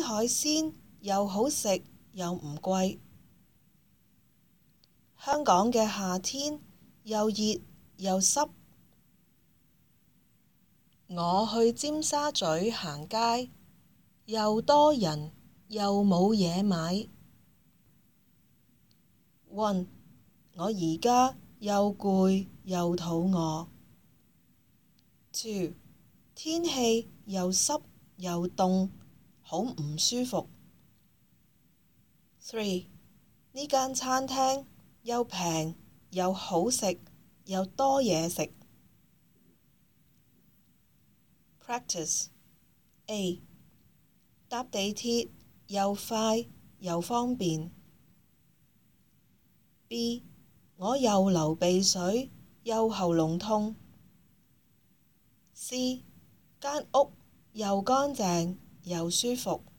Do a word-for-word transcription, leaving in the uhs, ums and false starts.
海鮮又好食又唔貴。香港嘅夏天又熱又濕。我去尖沙咀行街，又多人又冇嘢買。One，我而家又攰又肚餓。Two，天氣又濕又凍，好唔舒服。Three，呢間餐廳又平又好食又多嘢食。Practice A， 搭地鐵又快又方便。B， 我又流鼻水又喉嚨痛。C， 間屋又乾淨又舒服。